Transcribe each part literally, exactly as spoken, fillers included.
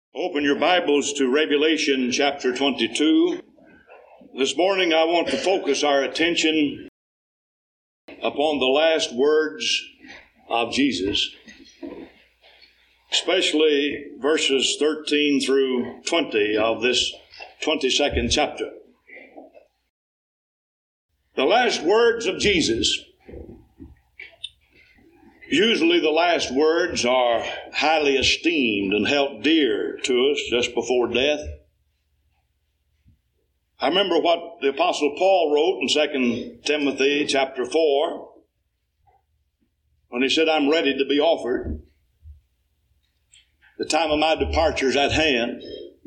Open your Bibles to Revelation chapter twenty-two. This morning I want to focus our attention upon the last words of Jesus, especially verses thirteen through twenty of this twenty-second chapter. The last words of Jesus. Usually the last words are highly esteemed and held dear to us just before death. I remember what the Apostle Paul wrote in Second Timothy chapter four when he said, I'm ready to be offered. The time of my departure is at hand.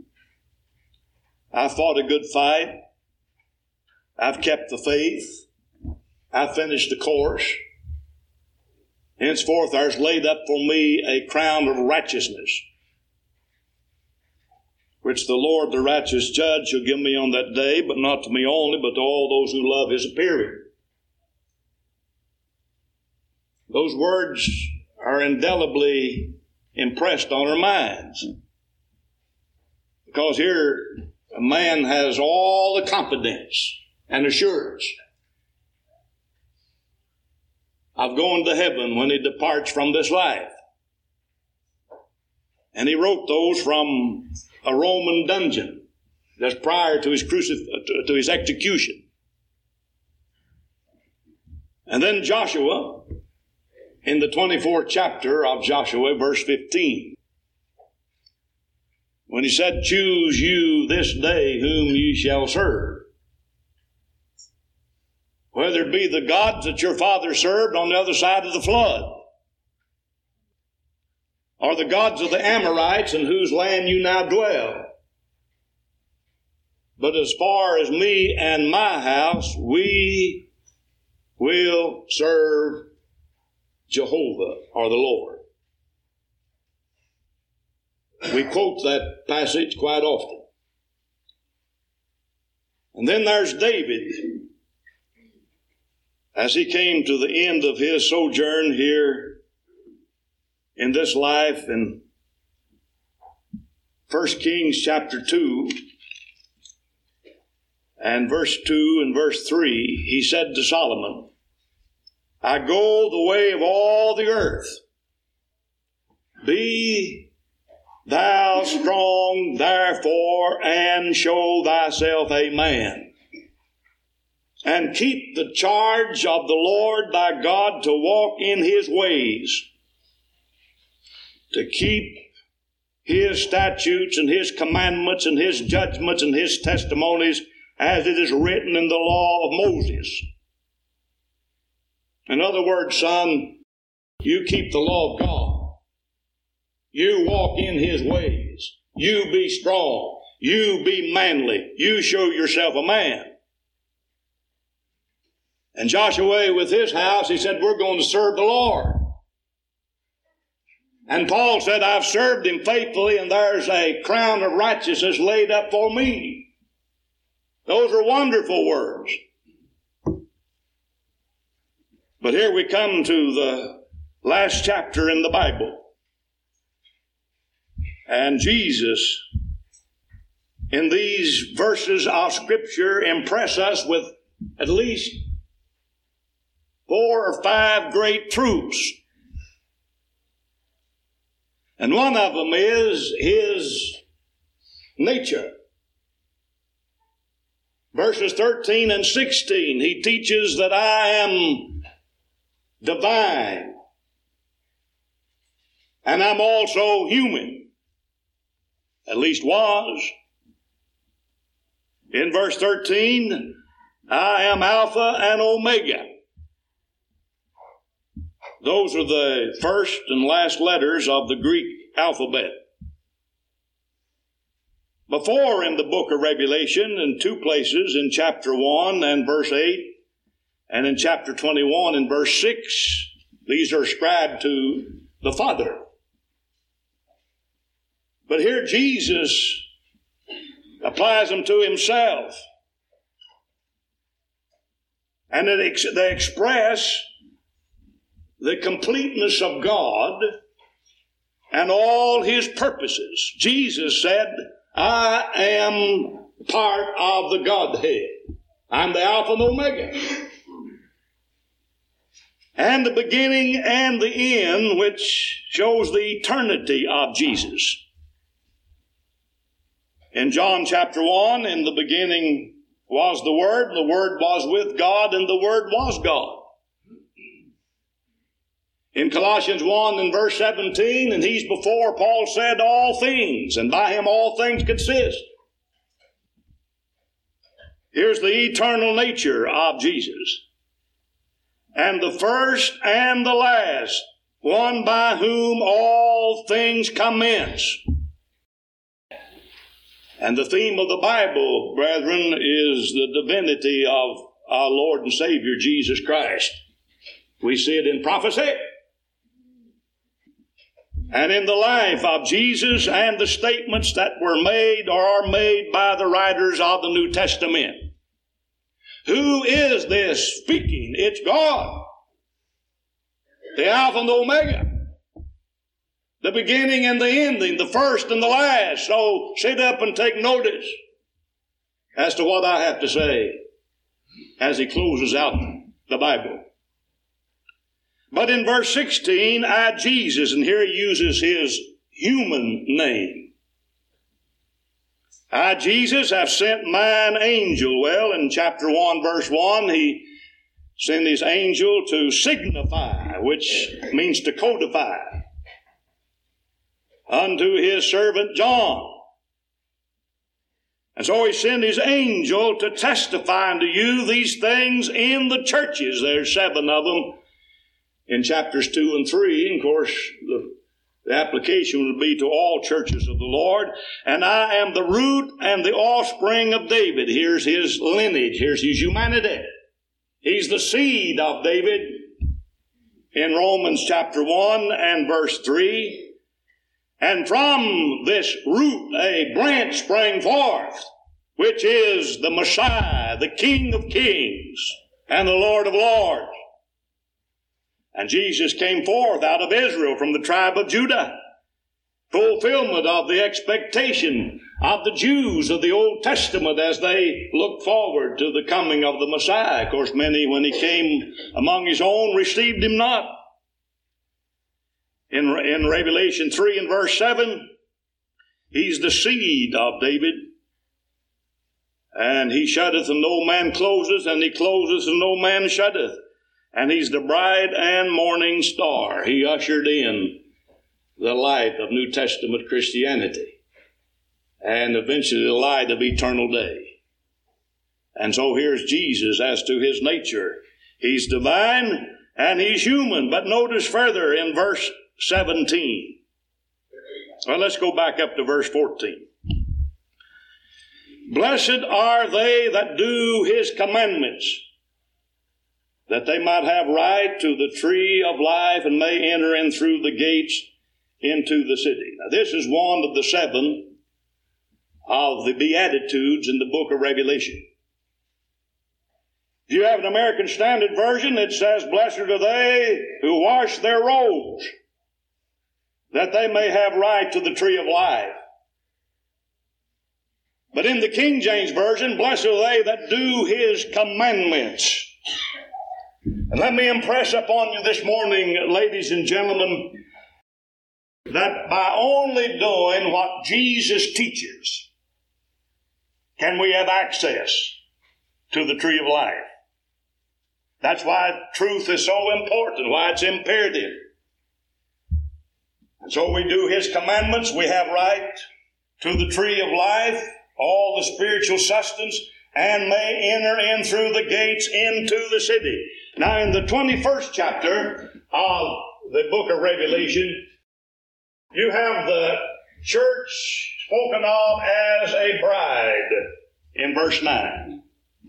I fought a good fight. I've kept the faith. I've finished the course. Henceforth there is laid up for me a crown of righteousness, which the Lord, the righteous judge, shall give me on that day, but not to me only, but to all those who love his appearing. Those words are indelibly impressed on our minds, because here a man has all the confidence and assurance of going to heaven when he departs from this life. And he wrote those from a Roman dungeon just prior to his crucif- to his execution. And then Joshua, in the twenty-fourth chapter of Joshua, verse fifteen, when he said, choose you this day whom ye shall serve, whether it be the gods that your father served on the other side of the flood, or the gods of the Amorites in whose land you now dwell. But as far as me and my house, we will serve Jehovah, or the Lord. We quote that passage quite often. And then there's David, as he came to the end of his sojourn here in this life. In First Kings chapter two and verse two and verse three, he said to Solomon, I go the way of all the earth. Be thou strong, therefore, and show thyself a man. And keep the charge of the Lord thy God to walk in his ways, to keep his statutes and his commandments and his judgments and his testimonies as it is written in the law of Moses. In other words, son, you keep the law of God. You walk in his ways. You be strong. You be manly. You show yourself a man. And Joshua, with his house, he said, we're going to serve the Lord. And Paul said, I've served him faithfully, and there's a crown of righteousness laid up for me. Those are wonderful words. But here we come to the last chapter in the Bible. And Jesus, in these verses of Scripture, impress us with at least four or five great truths. And one of them is his nature. Verses thirteen and sixteen, he teaches that I am divine, and I'm also human, at least was. In verse thirteen, I am Alpha and Omega. Those are the first and last letters of the Greek alphabet. Before in the book of Revelation, in two places, in chapter one and verse eight, and in chapter twenty-one and verse six, these are ascribed to the Father. But here Jesus applies them to himself. And they express the completeness of God and all his purposes. Jesus said, I am part of the Godhead. I'm the Alpha and Omega. And the beginning and the end, which shows the eternity of Jesus. In John chapter one, in the beginning was the Word, and the Word was with God, and the Word was God. In Colossians one and verse seventeen, and he's before, Paul said, all things, and by him all things consist. Here's the eternal nature of Jesus. And the first and the last, one by whom all things commence. And the theme of the Bible, brethren, is the divinity of our Lord and Savior, Jesus Christ. We see it in prophecy, and in the life of Jesus, and the statements that were made or are made by the writers of the New Testament. Who is this speaking? It's God. The Alpha and the Omega. The beginning and the ending, the first and the last. So sit up and take notice as to what I have to say as he closes out the Bible. But in verse sixteen, I, Jesus, and here he uses his human name. I, Jesus, have sent mine angel. Well, in chapter one, verse one, he sent his angel to signify, which means to codify, unto his servant John. And so he sent his angel to testify unto you these things in the churches. There's seven of them in chapters two and three. And of course, the, the application would be to all churches of the Lord. And I am the root and the offspring of David. Here's his lineage. Here's his humanity. He's the seed of David in Romans chapter one and verse three. And from this root a branch sprang forth, which is the Messiah, the King of kings, and the Lord of lords. And Jesus came forth out of Israel from the tribe of Judah, fulfillment of the expectation of the Jews of the Old Testament as they looked forward to the coming of the Messiah. Of course, many, when he came among his own, received him not. In, in Revelation three and verse seven, he's the seed of David. And he shutteth and no man closeth, and he closeth and no man shutteth. And he's the bright and morning star. He ushered in the light of New Testament Christianity, and eventually the light of eternal day. And so here's Jesus as to his nature. He's divine and he's human. But notice further in verse seventeen. Well, let's go back up to verse fourteen. Blessed are they that do his commandments, that they might have right to the tree of life and may enter in through the gates into the city. Now, this is one of the seven of the Beatitudes in the book of Revelation. If you have an American Standard Version, it says, blessed are they who wash their robes, that they may have right to the tree of life. But in the King James Version, blessed are they that do his commandments. And let me impress upon you this morning, ladies and gentlemen, that by only doing what Jesus teaches can we have access to the tree of life. That's why truth is so important, why it's imperative. And so we do his commandments, we have right to the tree of life, all the spiritual sustenance, and may enter in through the gates into the city. Now in the twenty-first chapter of the book of Revelation, you have the church spoken of as a bride in verse nine.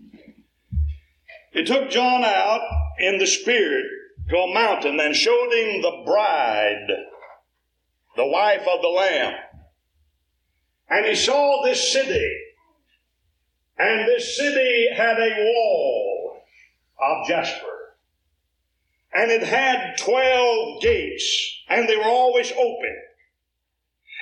It took John out in the Spirit to a mountain and showed him the bride, the wife of the Lamb. And he saw this city, and this city had a wall of jasper. And it had twelve gates, and they were always open.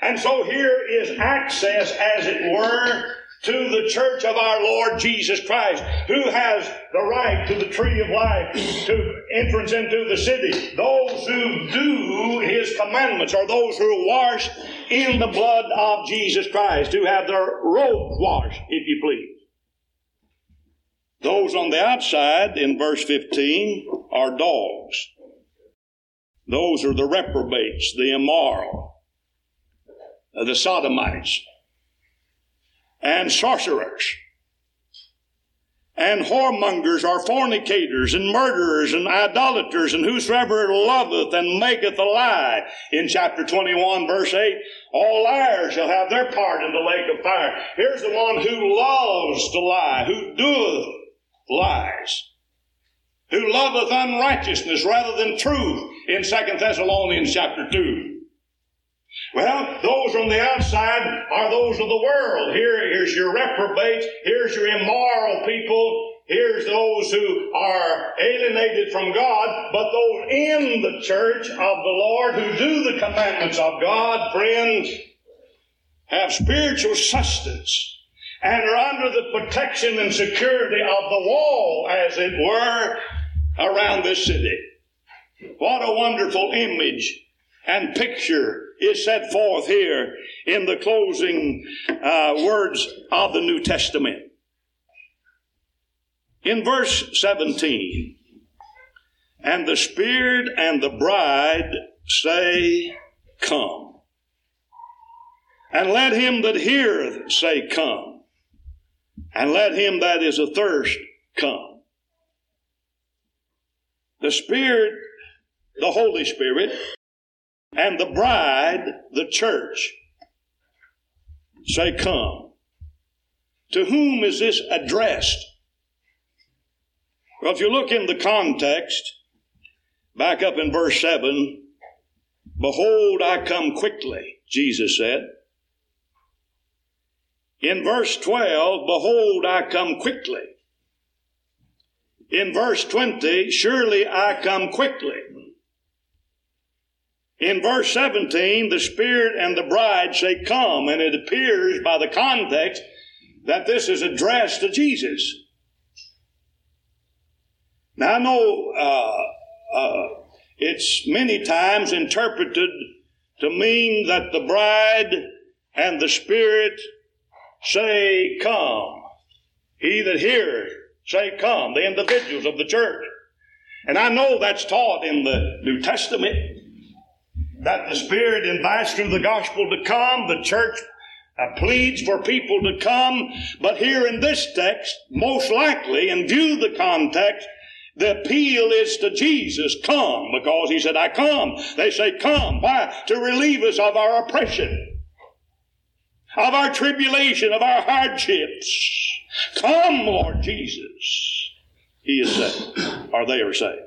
And so here is access, as it were, to the church of our Lord Jesus Christ, who has the right to the tree of life, to entrance into the city. Those who do His commandments are those who are washed in the blood of Jesus Christ, who have their robes washed, if you please. Those on the outside, in verse fifteen, are dogs. Those are the reprobates, the immoral, the sodomites, and sorcerers, and whoremongers, are fornicators, and murderers, and idolaters, and whosoever loveth and maketh a lie. In chapter twenty-one, verse eight, all liars shall have their part in the lake of fire. Here's the one who loves to lie, who doeth lies, who loveth unrighteousness rather than truth, in Second Thessalonians chapter two. Well, those on the outside are those of the world. Here, here's your reprobates. Here's your immoral people. Here's those who are alienated from God. But those in the church of the Lord who do the commandments of God, friends, have spiritual sustenance and are under the protection and security of the wall, as it were, around this city. What a wonderful image and picture is set forth here in the closing uh, words of the New Testament. In verse seventeen, and the Spirit and the bride say, Come. And let him that heareth say, Come. And let him that is athirst come. The Spirit, the Holy Spirit, and the bride, the church, say, Come. To whom is this addressed? Well, if you look in the context, back up in verse seven, Behold, I come quickly, Jesus said. In verse twelve, Behold, I come quickly. In verse twenty, Surely I come quickly. In verse seventeen, the Spirit and the bride say, Come, and it appears by the context that this is addressed to Jesus. Now, I know uh, uh, it's many times interpreted to mean that the bride and the Spirit say, Come. He that heareth say, Come, the individuals of the church. And I know that's taught in the New Testament, that the Spirit invites through the gospel to come, the church uh, pleads for people to come. But here in this text, most likely, in view of the context, the appeal is to Jesus, Come, because He said, I come. They say, Come. Why? To relieve us of our oppression, of our tribulation, of our hardships. Come, Lord Jesus. He is saved, or they are saved.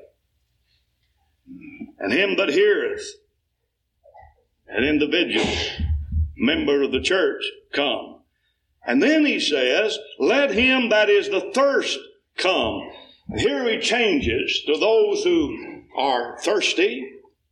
And him that heareth, an individual, member of the church, come. And then he says, Let him that is the thirst come. And here he changes to those who are thirsty,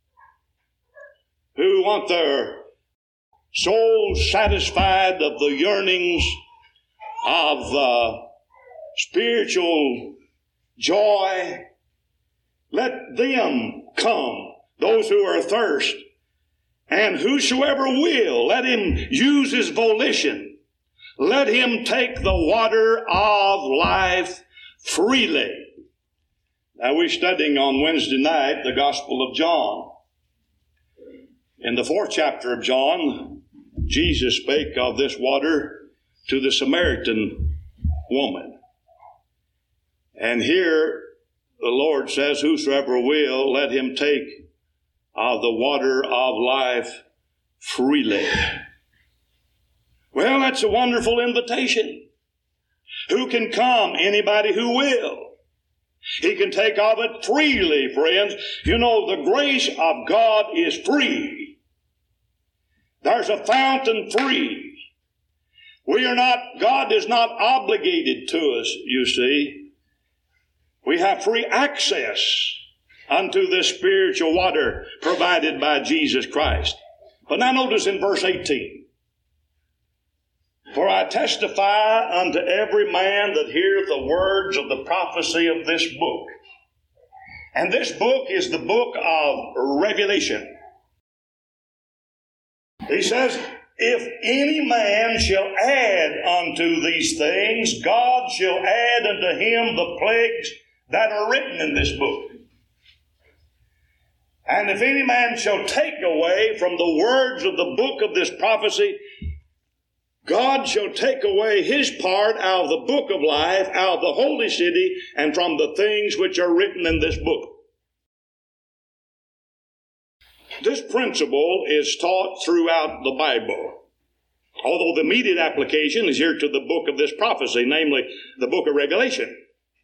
who want their souls satisfied of the yearnings of uh, spiritual joy. Let them come, those who are athirst. And whosoever will, let him use his volition. Let him take the water of life freely. Now, we're studying on Wednesday night the Gospel of John. In the fourth chapter of John, Jesus spake of this water to the Samaritan woman. And here the Lord says, Whosoever will, let him take of the water of life freely. Well, that's a wonderful invitation. Who can come? Anybody who will. He can take of it freely, friends. You know, the grace of God is free. There's a fountain free. We are not, God is not obligated to us, you see. We have free access unto this spiritual water provided by Jesus Christ. But now notice in verse eighteen. For I testify unto every man that heareth the words of the prophecy of this book. And this book is the book of Revelation. He says, if any man shall add unto these things, God shall add unto him the plagues that are written in this book. And if any man shall take away from the words of the book of this prophecy, God shall take away his part out of the book of life, out of the holy city, and from the things which are written in this book. This principle is taught throughout the Bible, although the immediate application is here to the book of this prophecy, namely the book of Revelation.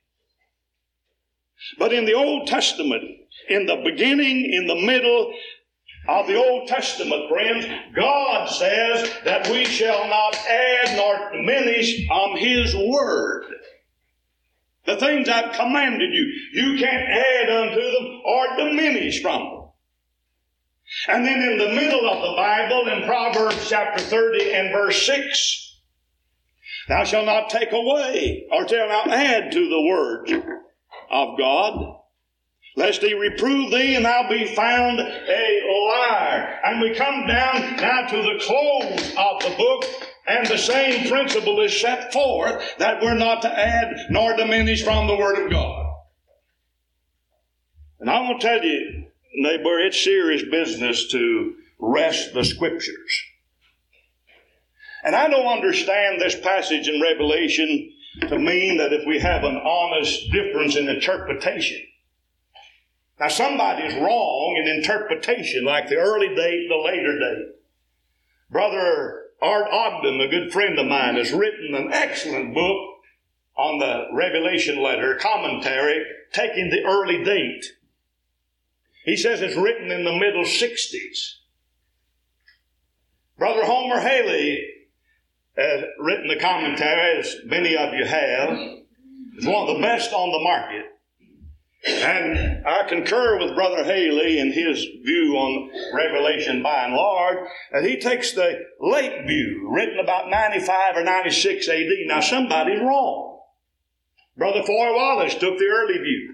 But in the Old Testament, in the beginning, in the middle of the Old Testament, friends, God says that we shall not add nor diminish on his word. The things I've commanded you, you can't add unto them or diminish from them. And then in the middle of the Bible, in Proverbs chapter thirty and verse six, thou shalt not take away or shalt not add to the words of God, lest he reprove thee and thou be found a liar. And we come down now to the close of the book, and the same principle is set forth, that we're not to add nor diminish from the Word of God. And I want to tell you, neighbor, it's serious business to wrest the Scriptures. And I don't understand this passage in Revelation to mean that if we have an honest difference in interpretation. Now, somebody's wrong in interpretation, like the early date, the later date. Brother Art Ogden, a good friend of mine, has written an excellent book on the Revelation letter, commentary, taking the early date. He says it's written in the middle sixties. Brother Homer Haley has written the commentary, as many of you have. It's one of the best on the market. And I concur with Brother Haley in his view on Revelation by and large, and he takes the late view, written about ninety-five or ninety-six A D. Now, somebody's wrong. Brother Foy Wallace took the early view.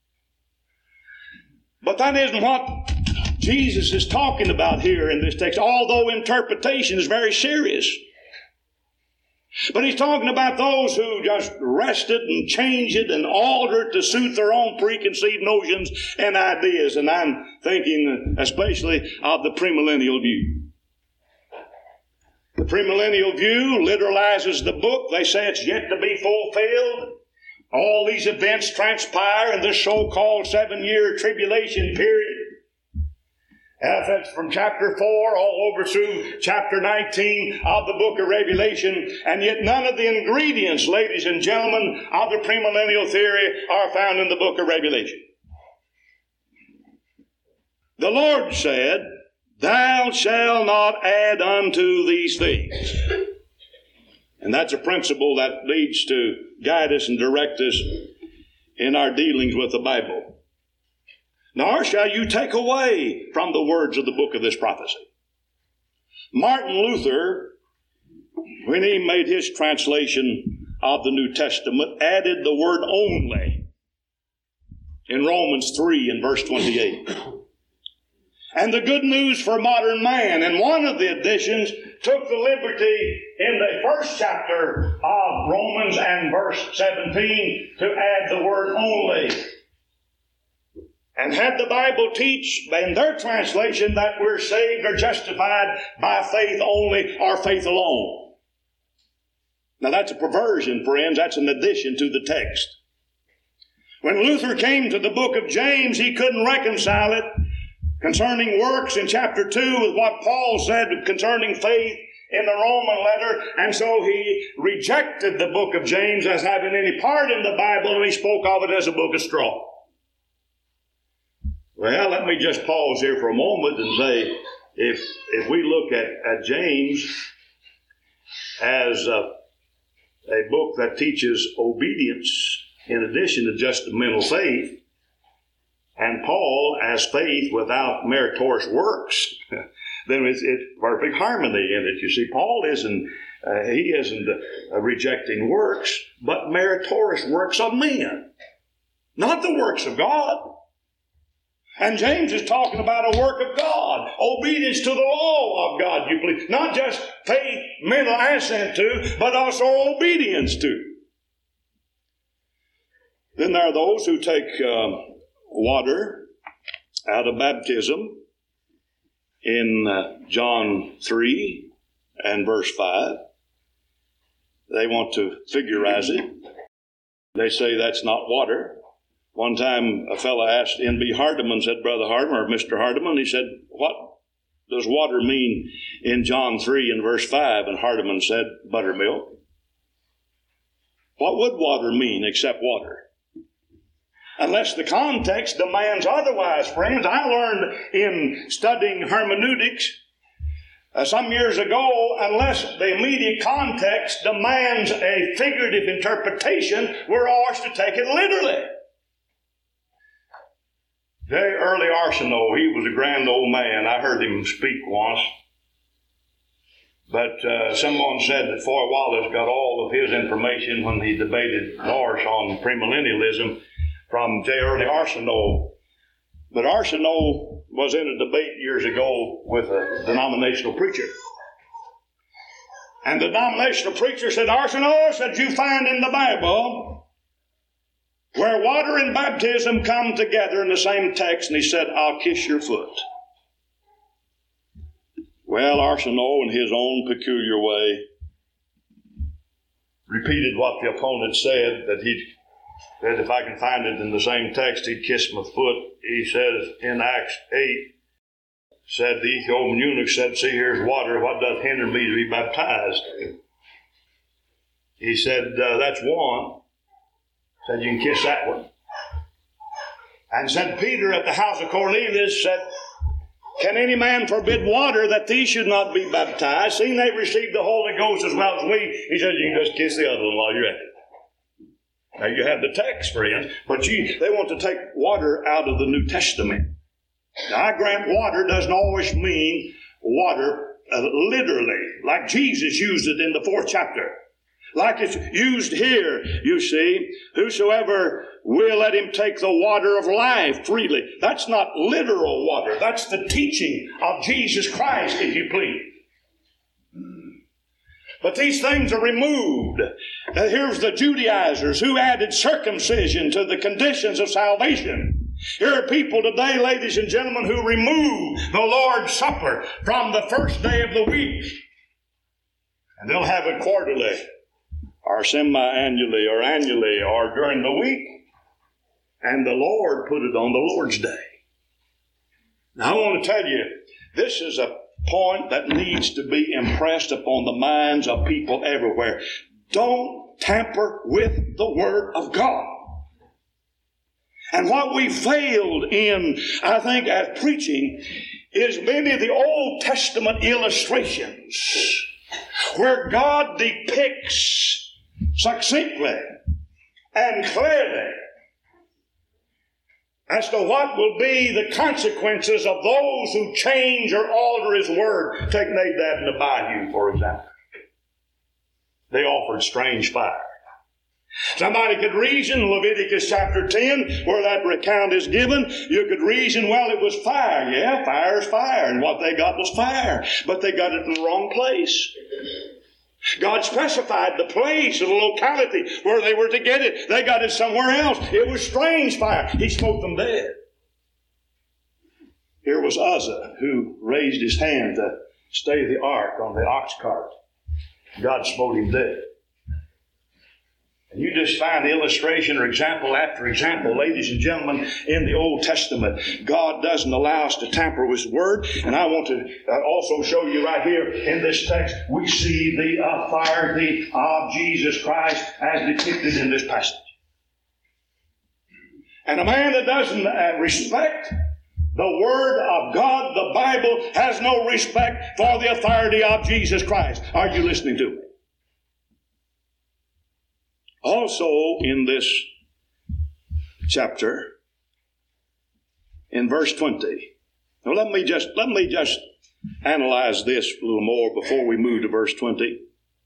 But that isn't what Jesus is talking about here in this text, although interpretation is very serious. But he's talking about those who just wrest it and change it and alter it to suit their own preconceived notions and ideas. And I'm thinking especially of the premillennial view. The premillennial view literalizes the book. They say it's yet to be fulfilled. All these events transpire in this so-called seven-year tribulation period. Uh, that's from chapter four all over through chapter nineteen of the book of Revelation. And yet none of the ingredients, ladies and gentlemen, of the premillennial theory are found in the book of Revelation. The Lord said, thou shalt not add unto these things. And that's a principle that leads to guide us and direct us in our dealings with the Bible. Nor shall you take away from the words of the book of this prophecy. Martin Luther, when he made his translation of the New Testament, added the word only in Romans three and verse twenty-eight. And the good news for modern man, and one of the additions took the liberty in the first chapter of Romans and verse seventeen to add the word only. And had the Bible teach in their translation that we're saved or justified by faith only or faith alone. Now that's a perversion, friends. That's an addition to the text. When Luther came to the book of James, he couldn't reconcile it concerning works in chapter two with what Paul said concerning faith in the Roman letter, and so he rejected the book of James as having any part in the Bible, and he spoke of it as a book of straw. Well, let me just pause here for a moment and say, if if we look at, at James as a, a book that teaches obedience in addition to just mental faith, and Paul as faith without meritorious works, then it's, it's perfect harmony in it. You see, Paul isn't, uh, he isn't uh, rejecting works, but meritorious works of men, not the works of God. And James is talking about a work of God, obedience to the law of God, you please. Not just faith, mental assent to, but also obedience to. Then there are those who take uh, water out of baptism in uh, John three and verse five. They want to figurize it. They say that's not water. One time a fellow asked N B Hardeman, said, Brother Hardeman, or Mister Hardeman, he said, what does water mean in John three and verse five? And Hardeman said, buttermilk. What would water mean except water? Unless the context demands otherwise, friends. I learned in studying hermeneutics uh, some years ago, unless the immediate context demands a figurative interpretation, we're asked to take it literally. J. Early Arsenault, he was a grand old man. I heard him speak once. But uh, someone said that Foy Wallace got all of his information when he debated Norris on premillennialism from J. Early Arsenault. But Arsenault was in a debate years ago with a denominational preacher. And the denominational preacher said, Arsenault, said, you find in the Bible where water and baptism come together in the same text, and he said, I'll kiss your foot. Well, Arsenault, in his own peculiar way, repeated what the opponent said, that he said, if I can find it in the same text, he'd kiss my foot. He says in Acts eight, said the Ethiopian eunuch said, see, here's water. What doth hinder me to be baptized? He said, uh, that's one. Said, you can kiss that one. And said Peter at the house of Cornelius, said, can any man forbid water that these should not be baptized, seeing they received the Holy Ghost as well as we? He said, you can just kiss the other one while you're at it. Now you have the text, friends, but you, they want to take water out of the New Testament. Now I grant water doesn't always mean water uh, literally, like Jesus used it in the fourth chapter. Like it's used here, you see, whosoever will, let him take the water of life freely. That's not literal water. That's the teaching of Jesus Christ, if you please. But these things are removed. Uh, here's the Judaizers who added circumcision to the conditions of salvation. Here are people today, ladies and gentlemen, who remove the Lord's Supper from the first day of the week. And they'll have it quarterly, or semi-annually, or annually, or during the week. And the Lord put it on the Lord's Day. Now I want to tell you, this is a point that needs to be impressed upon the minds of people everywhere. Don't tamper with the Word of God. And what we failed in, I think, as preaching, is many of the Old Testament illustrations where God depicts succinctly and clearly as to what will be the consequences of those who change or alter His Word. Take Nadab and Abihu, for example. They offered strange fire. Somebody could reason, Leviticus chapter ten, where that recount is given, you could reason, well, it was fire. Yeah, fire is fire, and what they got was fire. But they got it in the wrong place. God specified the place or the locality where they were to get it. They got it somewhere else. It was strange fire. He smote them dead. Here was Uzzah, who raised his hand to stay the ark on the ox cart. God smote him dead. And you just find illustration or example after example, ladies and gentlemen, in the Old Testament. God doesn't allow us to tamper with His Word. And I want to also show you right here in this text, we see the authority of Jesus Christ as depicted in this passage. And a man that doesn't respect the Word of God, the Bible, has no respect for the authority of Jesus Christ. Are you listening to me? Also in this chapter, in verse twenty. Now let me just let me just analyze this a little more before we move to verse twenty.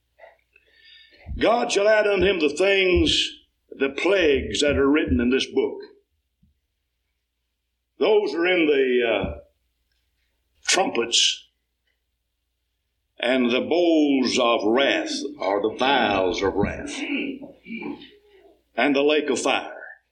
God shall add unto him the things, the plagues that are written in this book. Those are in the uh, trumpets and the bowls of wrath, or the vials of wrath, and the lake of fire.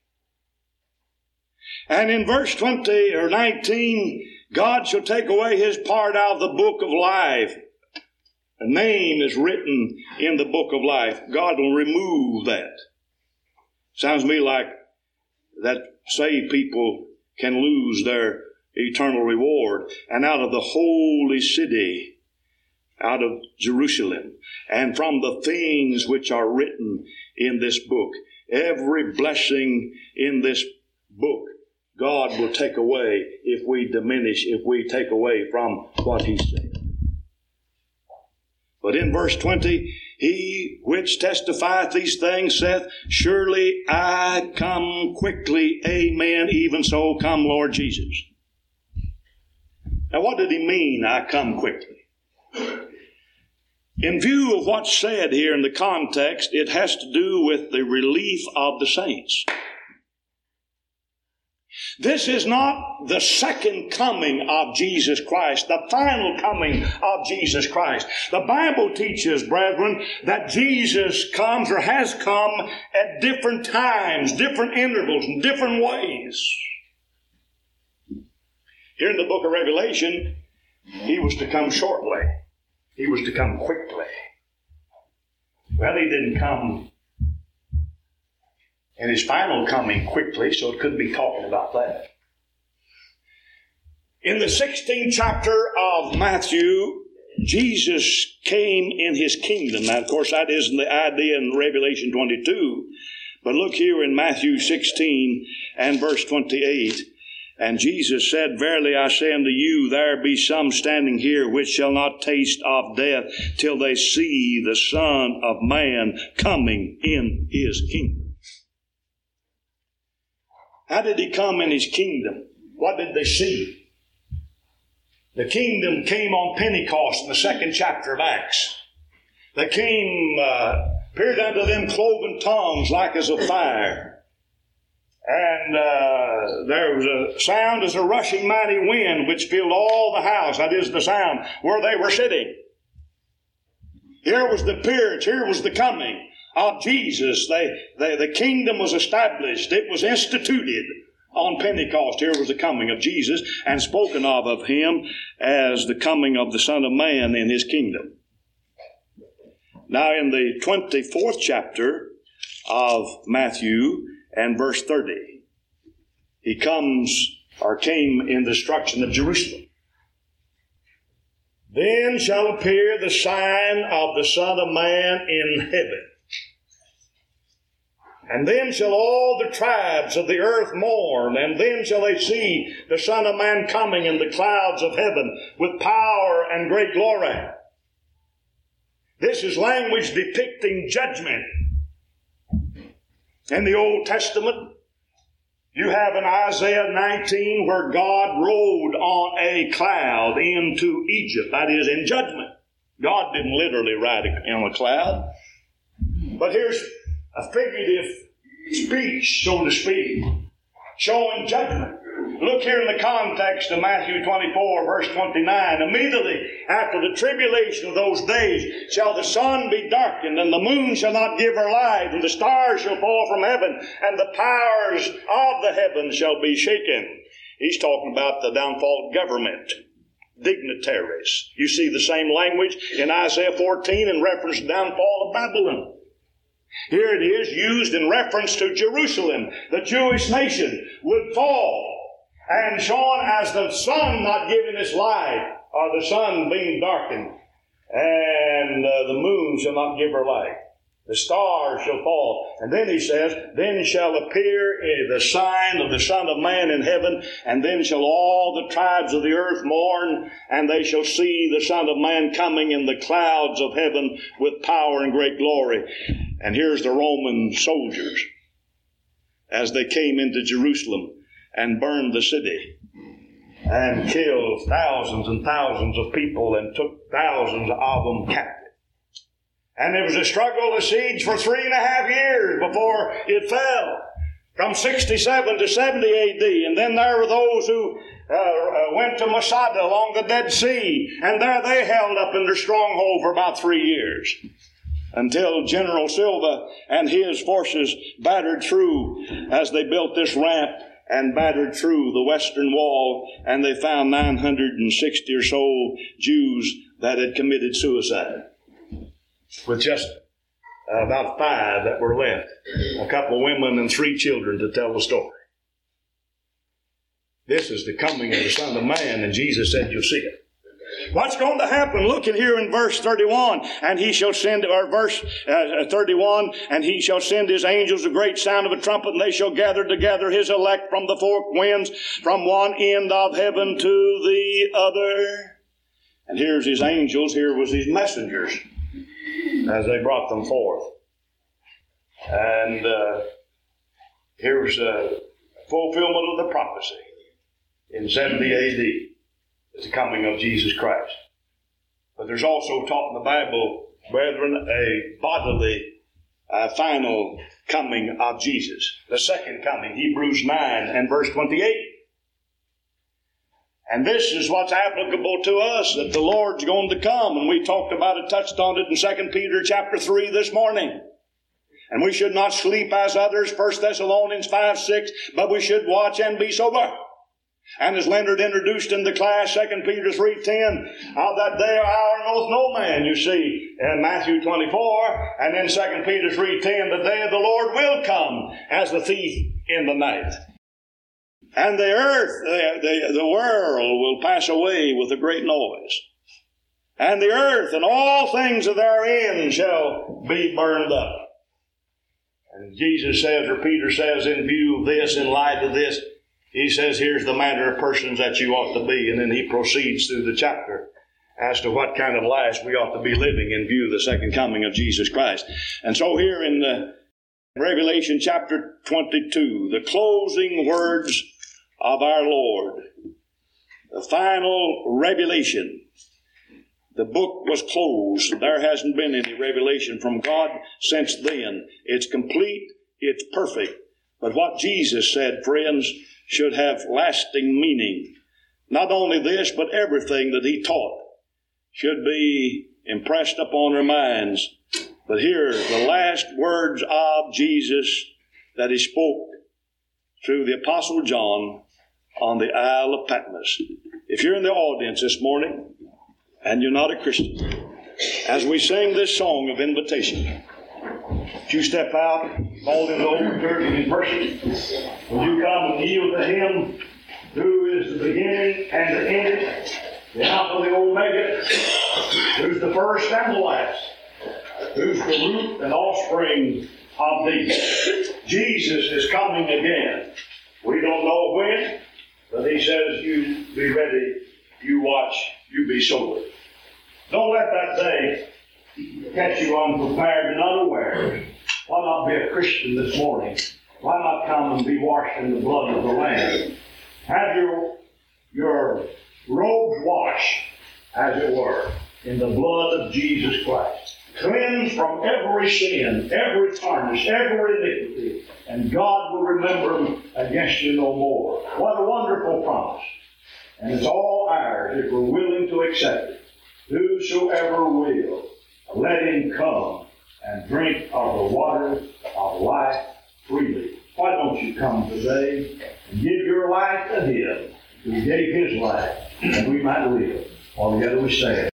And in verse twenty or nineteen, God shall take away his part out of the book of life. A name is written in the book of life. God will remove that. Sounds to me like that saved people can lose their eternal reward. And out of the holy city, out of Jerusalem, and from the things which are written in this book, every blessing in this book, God will take away if we diminish, if we take away from what he said. But in verse twenty, he which testifieth these things saith, surely I come quickly, amen, even so come Lord Jesus. Now what did he mean, I come quickly? In view of what's said here in the context, it has to do with the relief of the saints. This is not the second coming of Jesus Christ, the final coming of Jesus Christ. The Bible teaches, brethren, that Jesus comes or has come at different times, different intervals, in different ways. Here in the book of Revelation, he was to come shortly. He was to come quickly. Well, he didn't come in his final coming quickly, so it couldn't be talking about that. In the sixteenth chapter of Matthew, Jesus came in his kingdom. Now, of course, that isn't the idea in Revelation twenty-two, but look here in Matthew sixteen and verse twenty-eight. And Jesus said, verily I say unto you, there be some standing here which shall not taste of death till they see the Son of Man coming in his kingdom. How did he come in his kingdom? What did they see? The kingdom came on Pentecost in the second chapter of Acts. They came, uh, appeared unto them cloven tongues like as of fire. And uh, there was a sound as a rushing mighty wind which filled all the house. That is the sound where they were sitting. Here was the appearance. Here was the coming of Jesus. They, they, the kingdom was established. It was instituted on Pentecost. Here was the coming of Jesus, and spoken of of him as the coming of the Son of Man in his kingdom. Now in the twenty-fourth chapter of Matthew and verse thirty, he comes or came in the destruction of Jerusalem. Then shall appear the sign of the Son of Man in heaven. And then shall all the tribes of the earth mourn, and then shall they see the Son of Man coming in the clouds of heaven with power and great glory. This is language depicting judgment. In the Old Testament, you have in Isaiah nineteen where God rode on a cloud into Egypt. That is, in judgment. God didn't literally ride on a cloud. But here's a figurative speech, so to speak, showing judgment. Look here in the context of Matthew twenty-four, verse twenty-nine. Immediately after the tribulation of those days shall the sun be darkened, and the moon shall not give her light, and the stars shall fall from heaven, and the powers of the heavens shall be shaken. He's talking about the downfall of government, dignitaries. You see the same language in Isaiah fourteen in reference to the downfall of Babylon. Here it is used in reference to Jerusalem. The Jewish nation would fall, and shown as the sun not giving its light, or the sun being darkened, and uh, the moon shall not give her light. The stars shall fall. And then he says, then shall appear the sign of the Son of Man in heaven, and then shall all the tribes of the earth mourn, and they shall see the Son of Man coming in the clouds of heaven with power and great glory. And here's the Roman soldiers as they came into Jerusalem and burned the city. and killed thousands and thousands of people and took thousands of them captive. And there was a struggle, a siege for three and a half years before it fell, from sixty-seven to seventy A D. And then there were those who uh, uh, went to Masada along the Dead Sea, and there they held up in their stronghold for about three years, until General Silva and his forces battered through as they built this ramp and battered through the western wall, and they found nine hundred sixty or so Jews that had committed suicide, with just uh, about five that were left, a couple of women and three children to tell the story. This is the coming of the Son of Man, and Jesus said you'll see it. What's going to happen? Look at here in verse thirty-one. And he shall send, or verse uh, thirty-one, and he shall send his angels a great sound of a trumpet, and they shall gather together his elect from the four winds, from one end of heaven to the other. And here's his angels, here was his messengers, as they brought them forth. And uh, here's a fulfillment of the prophecy in seventy A D. It's the coming of Jesus Christ. But there's also taught in the Bible, brethren, a bodily uh, final coming of Jesus. The second coming, Hebrews nine and verse twenty-eight. And this is what's applicable to us, that the Lord's going to come. And we talked about it, touched on it in Second Peter chapter three this morning. And we should not sleep as others, First Thessalonians five six, but we should watch and be sober. And as Leonard introduced in the class, Second Peter three ten, of that day or hour knoweth no man, you see, in Matthew twenty-four, and then Second Peter three ten, the day of the Lord will come as the thief in the night. And the earth, the, the, the world will pass away with a great noise. And the earth and all things therein shall be burned up. And Jesus says, or Peter says, in view of this, in light of this, he says, here's the manner of persons that you ought to be. And then he proceeds through the chapter as to what kind of lives we ought to be living in view of the second coming of Jesus Christ. And so here in the Revelation chapter twenty-two, the closing words of our Lord, the final revelation. The book was closed. There hasn't been any revelation from God since then. It's complete. It's perfect. But what Jesus said, friends, should have lasting meaning. Not only this, but everything that he taught should be impressed upon our minds. But here, the last words of Jesus that he spoke through the Apostle John on the Isle of Patmos. If you're in the audience this morning and you're not a Christian, as we sing this song of invitation, if you step out, fall into the overture in person, will you come and yield to him who is the beginning and the end, the Alpha and the Omega, who's the first and the last, who's the root and offspring of these. Jesus is coming again. We don't know when, but he says, you be ready, you watch, you be sober. Don't let that day catch you unprepared and unaware. Why not be a Christian this morning? Why not come and be washed in the blood of the Lamb? Have your, your robes washed, as it were, in the blood of Jesus Christ. Cleansed from every sin, every tarnish, every iniquity, and God will remember them against you no more. What a wonderful promise. And it's all ours if we're willing to accept it. Whosoever will, let him come and drink of the water of life freely. Why don't you come today and give your life to him who gave his life that we might live? All together we say it.